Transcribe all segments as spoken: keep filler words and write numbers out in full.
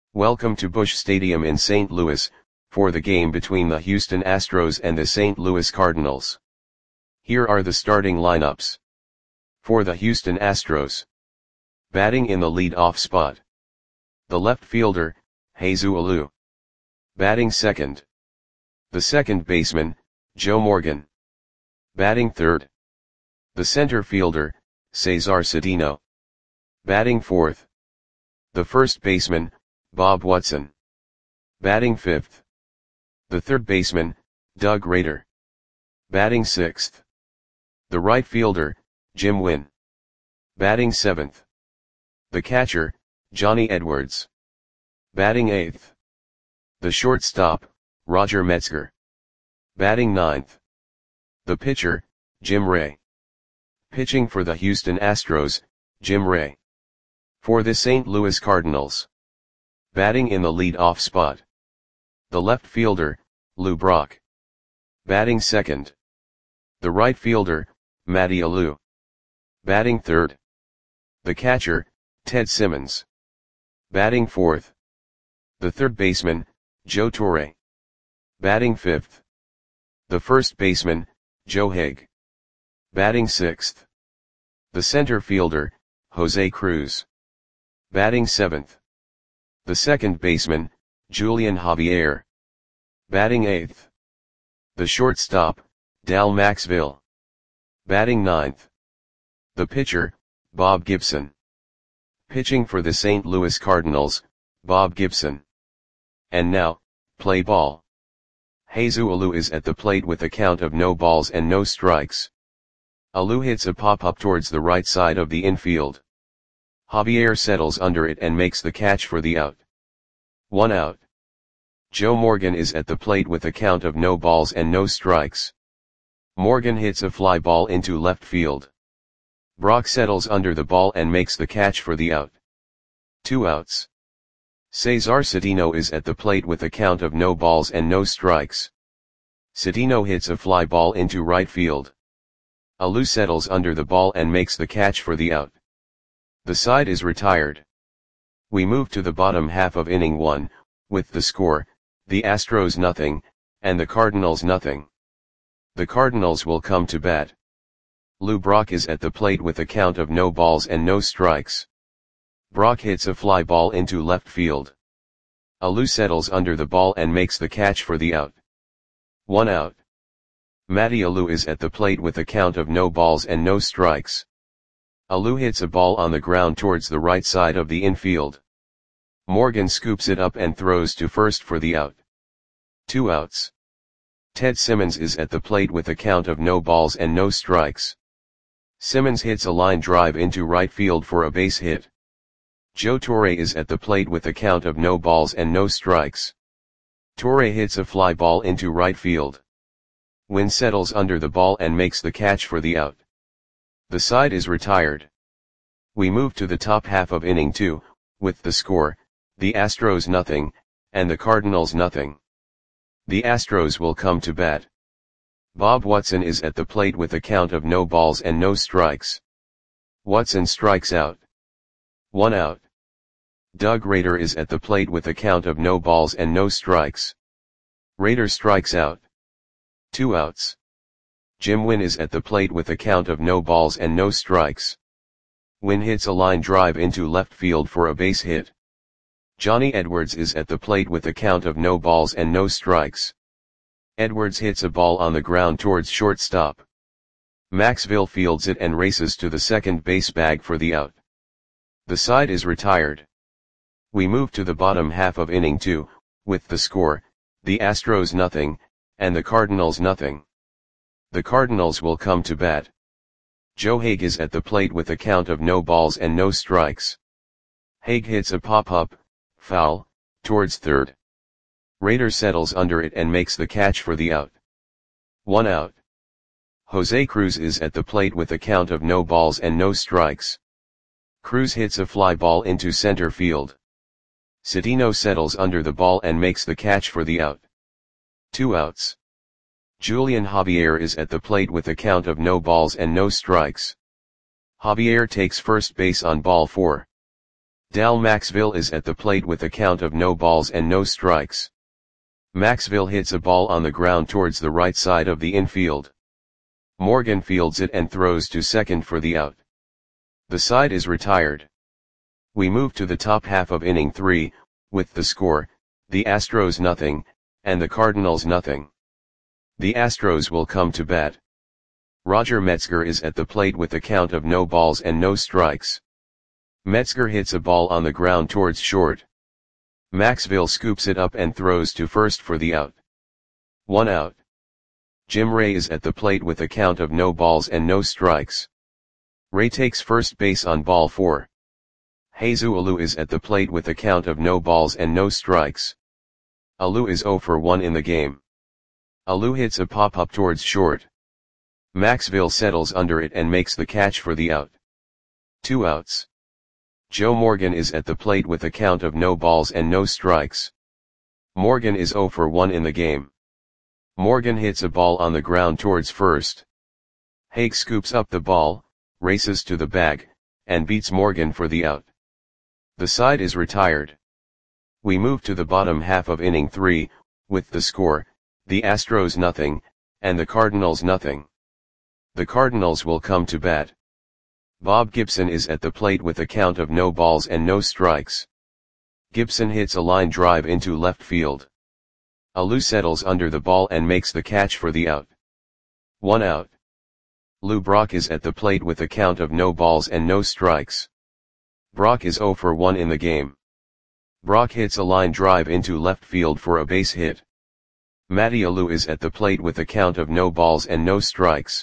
Welcome to Busch Stadium in Saint Louis, for the game between the Houston Astros and the Saint Louis Cardinals. Here are the starting lineups. For the Houston Astros. Batting in the lead-off spot. The left fielder, Jesus Alou. Batting second. The second baseman, Joe Morgan. Batting third. The center fielder, Cesar Cedeno. Batting fourth. The first baseman, Bob Watson. Batting fifth. The third baseman, Doug Rader. Batting sixth. The right fielder, Jim Wynn. Batting seventh. The catcher, Johnny Edwards. Batting eighth. The shortstop, Roger Metzger. Batting ninth. The pitcher, Jim Ray. Pitching for the Houston Astros, Jim Ray. For the Saint Louis Cardinals. Batting in the lead-off spot. The left fielder, Lou Brock. Batting second. The right fielder, Matty Alou. Batting third. The catcher, Ted Simmons. Batting fourth. The third baseman, Joe Torre. Batting fifth. The first baseman, Joe Haig. Batting sixth. The center fielder, Jose Cruz. Batting seventh. The second baseman, Julian Javier. Batting eighth. The shortstop, Dal Maxville. Batting ninth. The pitcher, Bob Gibson. Pitching for the Saint Louis Cardinals, Bob Gibson. And now, play ball. Jesus Alou is at the plate with a count of no balls and no strikes. Alou hits a pop-up towards the right side of the infield. Javier settles under it and makes the catch for the out. One out. Joe Morgan is at the plate with a count of no balls and no strikes. Morgan hits a fly ball into left field. Brock settles under the ball and makes the catch for the out. Two outs. Cesar Cedeno is at the plate with a count of no balls and no strikes. Cedeno hits a fly ball into right field. Alou settles under the ball and makes the catch for the out. The side is retired. We move to the bottom half of inning one, with the score, the Astros nothing, and the Cardinals nothing. The Cardinals will come to bat. Lou Brock is at the plate with a count of no balls and no strikes. Brock hits a fly ball into left field. Alou settles under the ball and makes the catch for the out. One out. Matty Alou is at the plate with a count of no balls and no strikes. Alou hits a ball on the ground towards the right side of the infield. Morgan scoops it up and throws to first for the out. Two outs. Ted Simmons is at the plate with a count of no balls and no strikes. Simmons hits a line drive into right field for a base hit. Joe Torre is at the plate with a count of no balls and no strikes. Torre hits a fly ball into right field. Wynn settles under the ball and makes the catch for the out. The side is retired. We move to the top half of inning two, with the score, the Astros nothing, and the Cardinals nothing. The Astros will come to bat. Bob Watson is at the plate with a count of no balls and no strikes. Watson strikes out. One out. Doug Rader is at the plate with a count of no balls and no strikes. Rader strikes out. Two outs. Jim Wynn is at the plate with a count of no balls and no strikes. Wynn hits a line drive into left field for a base hit. Johnny Edwards is at the plate with a count of no balls and no strikes. Edwards hits a ball on the ground towards shortstop. Maxville fields it and races to the second base bag for the out. The side is retired. We move to the bottom half of inning two, with the score, the Astros nothing, and the Cardinals nothing. The Cardinals will come to bat. Joe Haig is at the plate with a count of no balls and no strikes. Haig hits a pop-up, foul, towards third. Rader settles under it and makes the catch for the out. One out. Jose Cruz is at the plate with a count of no balls and no strikes. Cruz hits a fly ball into center field. Cedeno settles under the ball and makes the catch for the out. Two outs. Julian Javier is at the plate with a count of no balls and no strikes. Javier takes first base on ball four. Dal Maxville is at the plate with a count of no balls and no strikes. Maxville hits a ball on the ground towards the right side of the infield. Morgan fields it and throws to second for the out. The side is retired. We move to the top half of inning three, with the score, the Astros nothing, and the Cardinals nothing. The Astros will come to bat. Roger Metzger is at the plate with a count of no balls and no strikes. Metzger hits a ball on the ground towards short. Maxville scoops it up and throws to first for the out. One out. Jim Ray is at the plate with a count of no balls and no strikes. Ray takes first base on ball four. Jesus Alou is at the plate with a count of no balls and no strikes. Alou is oh for one in the game. Alou hits a pop-up towards short. Maxville settles under it and makes the catch for the out. Two outs. Joe Morgan is at the plate with a count of no balls and no strikes. Morgan is oh for one in the game. Morgan hits a ball on the ground towards first. Haig scoops up the ball, races to the bag, and beats Morgan for the out. The side is retired. We move to the bottom half of inning three, with the score, the Astros nothing, and the Cardinals nothing. The Cardinals will come to bat. Bob Gibson is at the plate with a count of no balls and no strikes. Gibson hits a line drive into left field. Alou settles under the ball and makes the catch for the out. One out. Lou Brock is at the plate with a count of no balls and no strikes. Brock is oh for one in the game. Brock hits a line drive into left field for a base hit. Matty Alou is at the plate with a count of no balls and no strikes.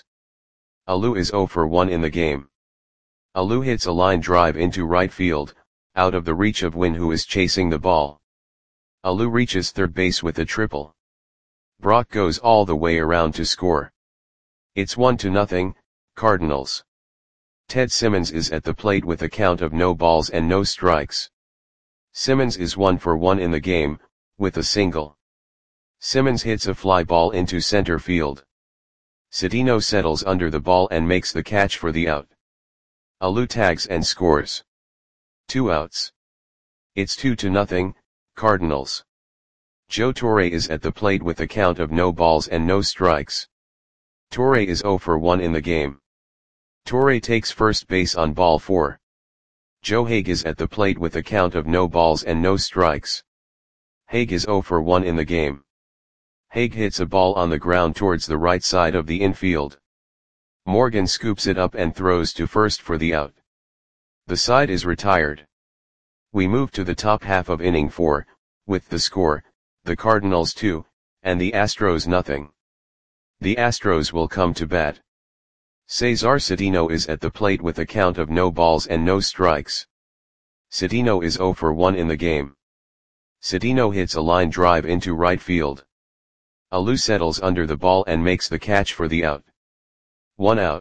Alou is oh for one in the game. Alou hits a line drive into right field, out of the reach of Wynn, who is chasing the ball. Alou reaches third base with a triple. Brock goes all the way around to score. It's one to nothing, Cardinals. Ted Simmons is at the plate with a count of no balls and no strikes. Simmons is one for one in the game, with a single. Simmons hits a fly ball into center field. Cedeno settles under the ball and makes the catch for the out. Alou tags and scores. Two outs. It's two to nothing, Cardinals. Joe Torre is at the plate with a count of no balls and no strikes. Torre is oh for one in the game. Torre takes first base on ball four. Joe Haig is at the plate with a count of no balls and no strikes. Haig is oh for one in the game. Haig hits a ball on the ground towards the right side of the infield. Morgan scoops it up and throws to first for the out. The side is retired. We move to the top half of inning four, with the score, the Cardinals two, and the Astros nothing. The Astros will come to bat. Cesar Cedeno is at the plate with a count of no balls and no strikes. Cedeno is oh for one in the game. Cedeno hits a line drive into right field. Alou settles under the ball and makes the catch for the out. One out.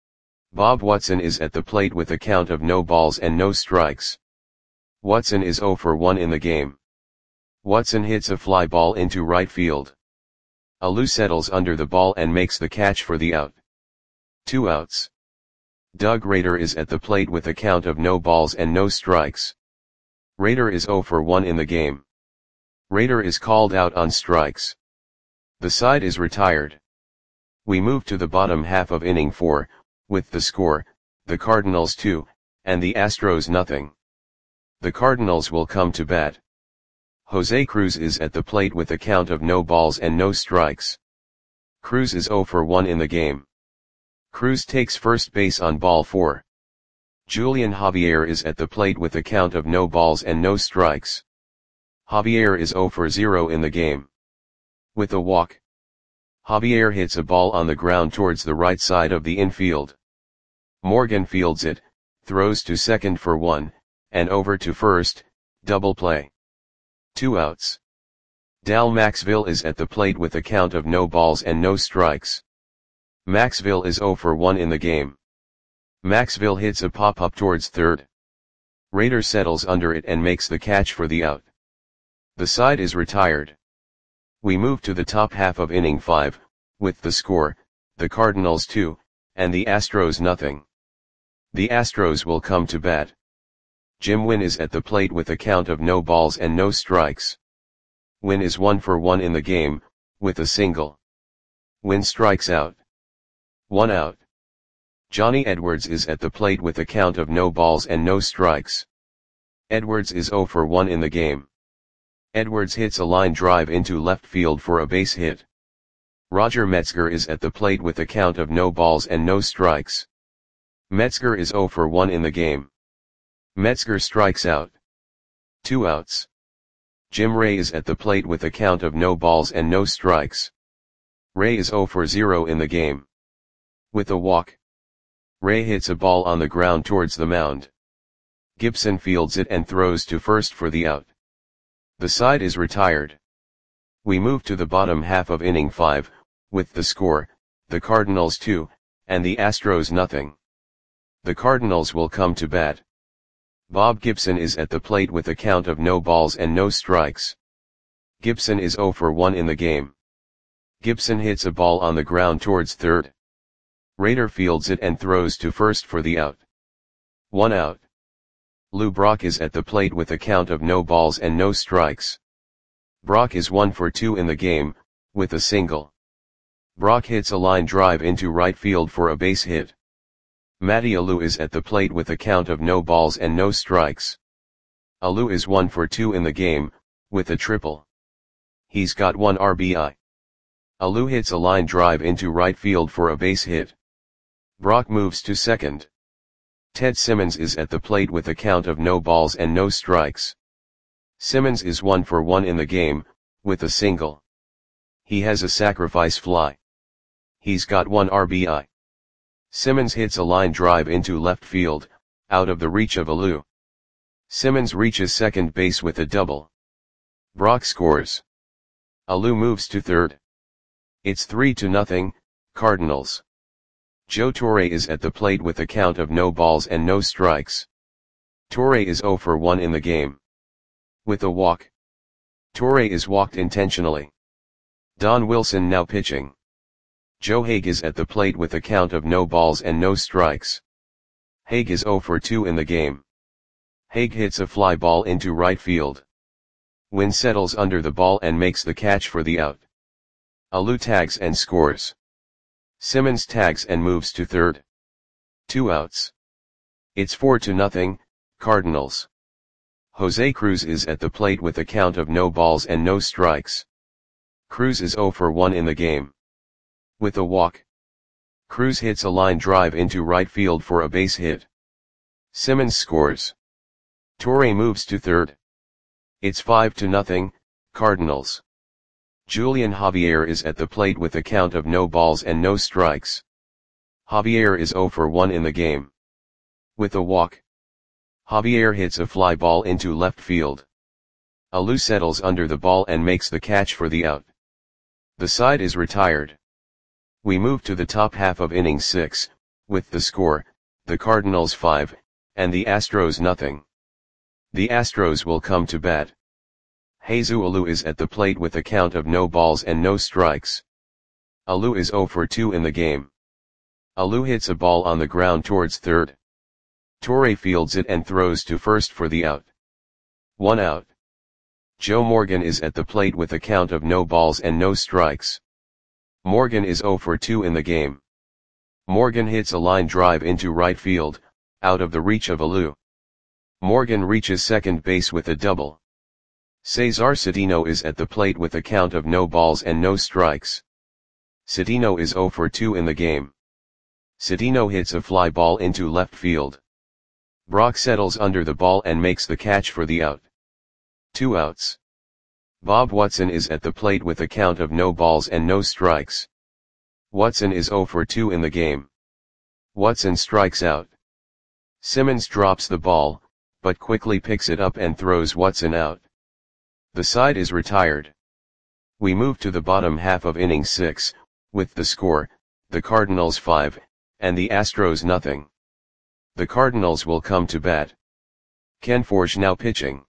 Bob Watson is at the plate with a count of no balls and no strikes. Watson is oh for one in the game. Watson hits a fly ball into right field. Alou settles under the ball and makes the catch for the out. Two outs. Doug Rader is at the plate with a count of no balls and no strikes. Rader is oh for one in the game. Rader is called out on strikes. The side is retired. We move to the bottom half of inning four, with the score, the Cardinals two, and the Astros nothing. The Cardinals will come to bat. Jose Cruz is at the plate with a count of no balls and no strikes. Cruz is oh for one in the game. Cruz takes first base on ball four. Julian Javier is at the plate with a count of no balls and no strikes. Javier is oh for zero in the game. With a walk, Javier hits a ball on the ground towards the right side of the infield. Morgan fields it, throws to second for one, and over to first, double play. Two outs. Dal Maxville is at the plate with a count of no balls and no strikes. Maxville is oh for one in the game. Maxville hits a pop-up towards third. Rader settles under it and makes the catch for the out. The side is retired. We move to the top half of inning five, with the score, the Cardinals two, and the Astros nothing. The Astros will come to bat. Jim Wynn is at the plate with a count of no balls and no strikes. Wynn is one for one in the game, with a single. Wynn strikes out. One out. Johnny Edwards is at the plate with a count of no balls and no strikes. Edwards is zero for one in the game. Edwards hits a line drive into left field for a base hit. Roger Metzger is at the plate with a count of no balls and no strikes. Metzger is zero for one in the game. Metzger strikes out. Two outs. Jim Ray is at the plate with a count of no balls and no strikes. Ray is zero for zero in the game. With a walk, Ray hits a ball on the ground towards the mound. Gibson fields it and throws to first for the out. The side is retired. We move to the bottom half of inning five, with the score, the Cardinals two, and the Astros nothing. The Cardinals will come to bat. Bob Gibson is at the plate with a count of no balls and no strikes. Gibson is zero for one in the game. Gibson hits a ball on the ground towards third. Rader fields it and throws to first for the out. One out. Lou Brock is at the plate with a count of no balls and no strikes. Brock is one for two in the game, with a single. Brock hits a line drive into right field for a base hit. Matty Alou is at the plate with a count of no balls and no strikes. Alou is one for two in the game, with a triple. He's got one R B I. Alou hits a line drive into right field for a base hit. Brock moves to second. Ted Simmons is at the plate with a count of no balls and no strikes. Simmons is one for one in the game, with a single. He has a sacrifice fly. He's got one R B I. Simmons hits a line drive into left field, out of the reach of Alou. Simmons reaches second base with a double. Brock scores. Alou moves to third. It's three to nothing, Cardinals. Joe Torre is at the plate with a count of no balls and no strikes. Torre is zero for one in the game. With a walk. Torre is walked intentionally. Don Wilson now pitching. Joe Haig is at the plate with a count of no balls and no strikes. Haig is zero for two in the game. Haig hits a fly ball into right field. Wynn settles under the ball and makes the catch for the out. Alou tags and scores. Simmons tags and moves to third. Two outs. It's four to nothing, Cardinals. Jose Cruz is at the plate with a count of no balls and no strikes. Cruz is zero for one in the game. With a walk, Cruz hits a line drive into right field for a base hit. Simmons scores. Torre moves to third. It's five to nothing, Cardinals. Julian Javier is at the plate with a count of no balls and no strikes. Javier is zero for one in the game. With a walk, Javier hits a fly ball into left field. Alou settles under the ball and makes the catch for the out. The side is retired. We move to the top half of inning six, with the score, the Cardinals five, and the Astros nothing. The Astros will come to bat. Jesus Alou is at the plate with a count of no balls and no strikes. Alou is zero for two in the game. Alou hits a ball on the ground towards third. Torre fields it and throws to first for the out. One out. Joe Morgan is at the plate with a count of no balls and no strikes. Morgan is zero for two in the game. Morgan hits a line drive into right field, out of the reach of Alou. Morgan reaches second base with a double. Cesar Cedeno is at the plate with a count of no balls and no strikes. Cedeno is zero for two in the game. Cedeno hits a fly ball into left field. Brock settles under the ball and makes the catch for the out. Two outs. Bob Watson is at the plate with a count of no balls and no strikes. Watson is zero for two in the game. Watson strikes out. Simmons drops the ball, but quickly picks it up and throws Watson out. The side is retired. We move to the bottom half of inning six, with the score, the Cardinals five, and the Astros nothing. The Cardinals will come to bat. Ken Forge now pitching.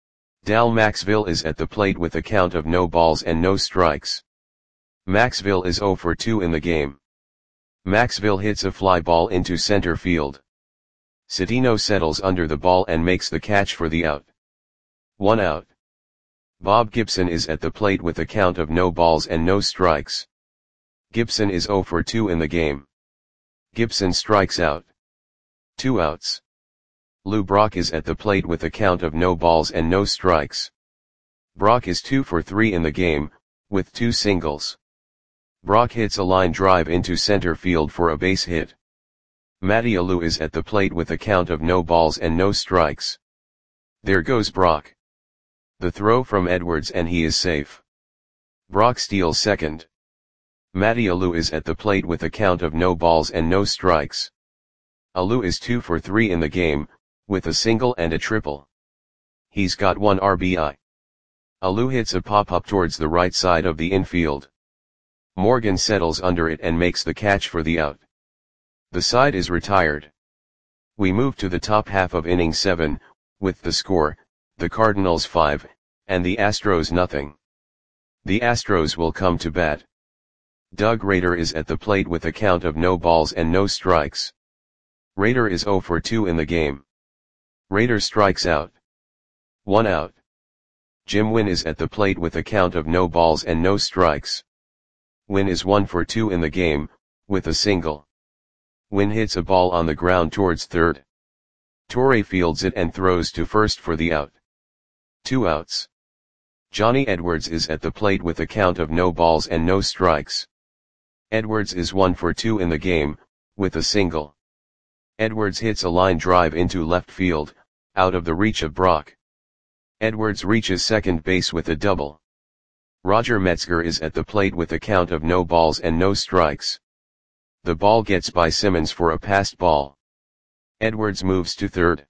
Dal Maxville is at the plate with a count of no balls and no strikes. Maxville is zero for two in the game. Maxville hits a fly ball into center field. Cedeno settles under the ball and makes the catch for the out. One out. Bob Gibson is at the plate with a count of no balls and no strikes. Gibson is zero for two in the game. Gibson strikes out. Two outs. Lou Brock is at the plate with a count of no balls and no strikes. Brock is two for three in the game, with two singles. Brock hits a line drive into center field for a base hit. Matty Alou is at the plate with a count of no balls and no strikes. There goes Brock. The throw from Edwards and he is safe. Brock steals second. Matty Alou is at the plate with a count of no balls and no strikes. Alou is two for three in the game, with a single and a triple. He's got one R B I. Alou hits a pop-up towards the right side of the infield. Morgan settles under it and makes the catch for the out. The side is retired. We move to the top half of inning seven, with the score, the Cardinals five, and the Astros nothing. The Astros will come to bat. Doug Rader is at the plate with a count of no balls and no strikes. Rader is zero for two in the game. Rader strikes out. One out. Jim Wynn is at the plate with a count of no balls and no strikes. Wynn is one for two in the game, with a single. Wynn hits a ball on the ground towards third. Torre fields it and throws to first for the out. Two outs. Johnny Edwards is at the plate with a count of no balls and no strikes. Edwards is one for two in the game, with a single. Edwards hits a line drive into left field, out of the reach of Brock. Edwards reaches second base with a double. Roger Metzger is at the plate with a count of no balls and no strikes. The ball gets by Simmons for a passed ball. Edwards moves to third.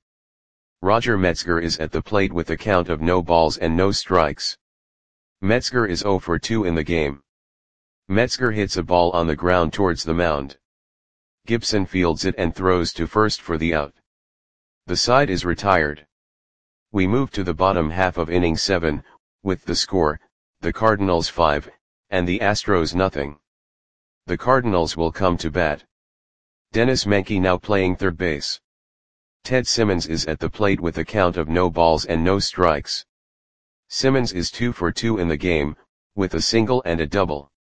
Roger Metzger is at the plate with a count of no balls and no strikes. Metzger is zero for two in the game. Metzger hits a ball on the ground towards the mound. Gibson fields it and throws to first for the out. The side is retired. We move to the bottom half of inning seven, with the score, the Cardinals five, and the Astros nothing. The Cardinals will come to bat. Dennis Menke now playing third base. Ted Simmons is at the plate with a count of no balls and no strikes. Simmons is two for two in the game, with a single and a double.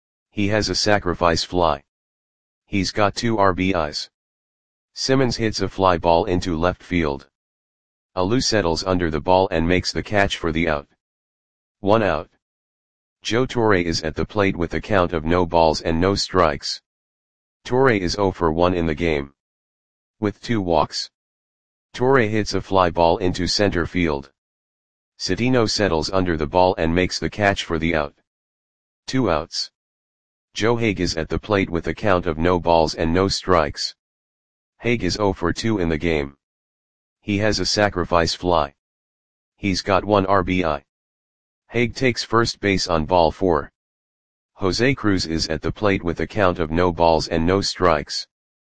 He has a sacrifice fly. He's got two R B Is. Simmons hits a fly ball into left field. Alou settles under the ball and makes the catch for the out. One out. Joe Torre is at the plate with a count of no balls and no strikes. Torre is zero for one in the game. With two walks. Torre hits a fly ball into center field. Cedeno settles under the ball and makes the catch for the out. Two outs. Joe Hague is at the plate with a count of no balls and no strikes. Hague is zero for two in the game. He has a sacrifice fly. He's got one R B I. Hague takes first base on ball four. Jose Cruz is at the plate with a count of no balls and no strikes.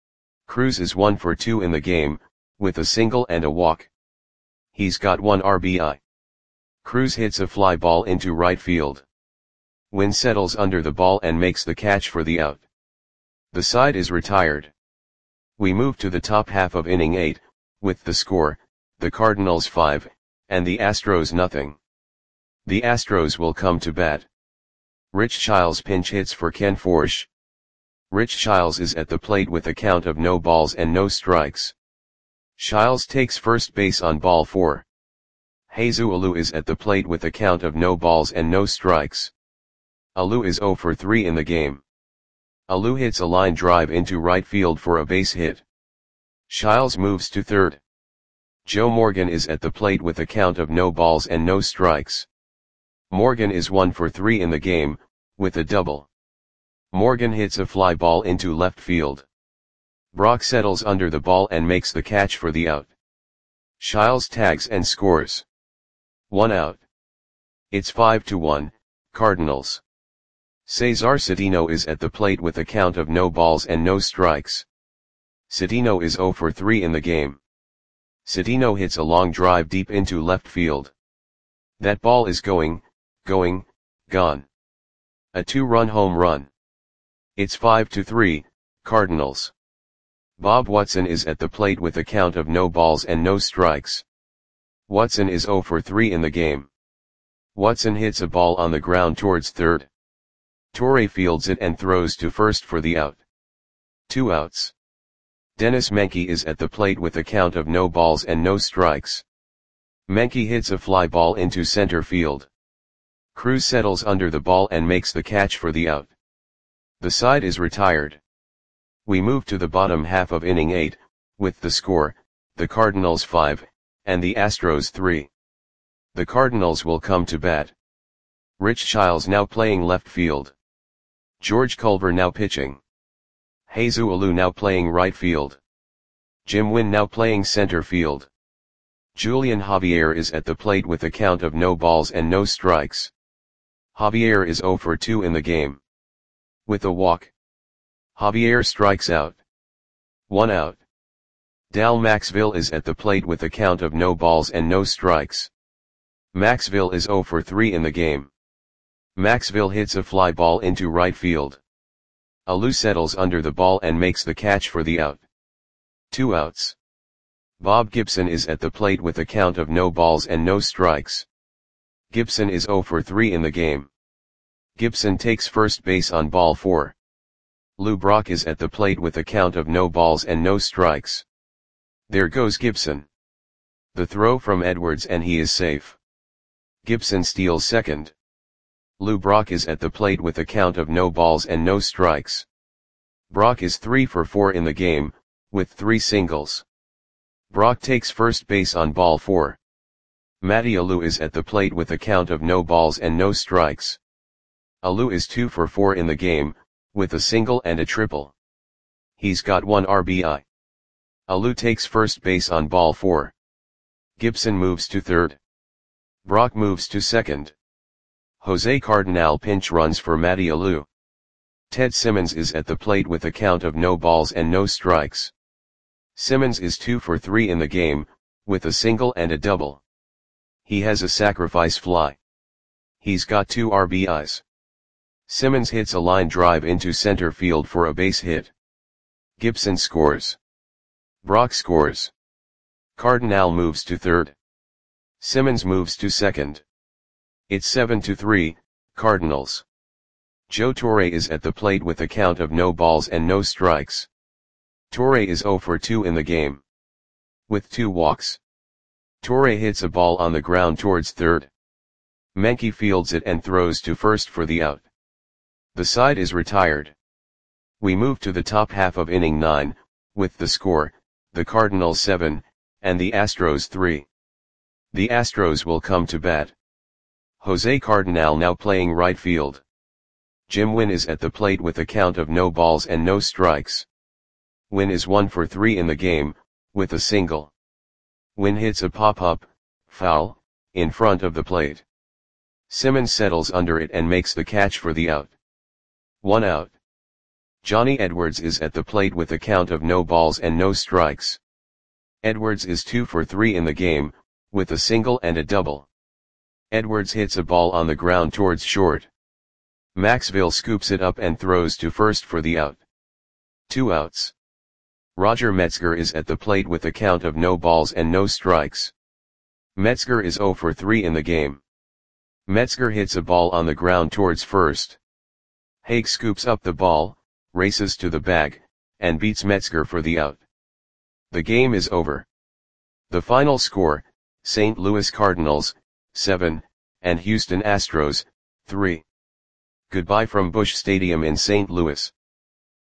Cruz is one for two in the game, with a single and a walk. He's got one R B I. Cruz hits a fly ball into right field. Wynn settles under the ball and makes the catch for the out. The side is retired. We move to the top half of inning eight, with the score, the Cardinals five, and the Astros nothing. The Astros will come to bat. Rich Childs pinch hits for Ken Forsch. Rich Childs is at the plate with a count of no balls and no strikes. Childs takes first base on ball four. Jesus Alou is at the plate with a count of no balls and no strikes. Alou is zero for three in the game. Alou hits a line drive into right field for a base hit. Childs moves to third. Joe Morgan is at the plate with a count of no balls and no strikes. Morgan is one for three in the game, with a double. Morgan hits a fly ball into left field. Brock settles under the ball and makes the catch for the out. Childs tags and scores. One out. It's five to one, Cardinals. Cesar Cedeno is at the plate with a count of no balls and no strikes. Cedeno is zero for three in the game. Cedeno hits a long drive deep into left field. That ball is going, going, gone. A two-run home run. It's five to three, Cardinals. Bob Watson is at the plate with a count of no balls and no strikes. Watson is zero for three in the game. Watson hits a ball on the ground towards third. Torre fields it and throws to first for the out. Two outs. Dennis Menke is at the plate with a count of no balls and no strikes. Menke hits a fly ball into center field. Cruz settles under the ball and makes the catch for the out. The side is retired. We move to the bottom half of inning eight, with the score, the Cardinals five, and the Astros three. The Cardinals will come to bat. Rich Childs now playing left field. George Culver now pitching. Jesus Alou now playing right field. Jim Wynn now playing center field. Julian Javier is at the plate with a count of no balls and no strikes. Javier is zero for two in the game. With a walk, Javier strikes out. One out. Dal Maxville is at the plate with a count of no balls and no strikes. Maxville is zero for three in the game. Maxville hits a fly ball into right field. Alou settles under the ball and makes the catch for the out. Two outs. Bob Gibson is at the plate with a count of no balls and no strikes. Gibson is zero for three in the game. Gibson takes first base on ball four. Lou Brock is at the plate with a count of no balls and no strikes. There goes Gibson. The throw from Edwards and he is safe. Gibson steals second. Lou Brock is at the plate with a count of no balls and no strikes. Brock is three for four in the game, with three singles. Brock takes first base on ball four. Matty Alou is at the plate with a count of no balls and no strikes. Alou is two for four in the game, with a single and a triple. He's got one R B I. Alou takes first base on ball four. Gibson moves to third. Brock moves to second. Jose Cardinal pinch runs for Matty Alou. Ted Simmons is at the plate with a count of no balls and no strikes. Simmons is two for three in the game, with a single and a double. He has a sacrifice fly. He's got two R B Is. Simmons hits a line drive into center field for a base hit. Gibson scores. Brock scores. Cardinal moves to third. Simmons moves to second. It's seven to three, Cardinals. Joe Torre is at the plate with a count of no balls and no strikes. Torre is zero for two in the game. With two walks. Torre hits a ball on the ground towards third. Menke fields it and throws to first for the out. The side is retired. We move to the top half of inning nine, with the score, the Cardinals seven, and the Astros three. The Astros will come to bat. Jose Cardinal now playing right field. Jim Wynn is at the plate with a count of no balls and no strikes. Wynn is one for three in the game, with a single. Wynn hits a pop-up, foul, in front of the plate. Simmons settles under it and makes the catch for the out. One out. Johnny Edwards is at the plate with a count of no balls and no strikes. Edwards is two for three in the game, with a single and a double. Edwards hits a ball on the ground towards short. Maxville scoops it up and throws to first for the out. Two outs. Roger Metzger is at the plate with a count of no balls and no strikes. Metzger is zero for three in the game. Metzger hits a ball on the ground towards first. Haig scoops up the ball, races to the bag, and beats Metzger for the out. The game is over. The final score, Saint Louis Cardinals, seven, and Houston Astros, three. Goodbye from Busch Stadium in Saint Louis.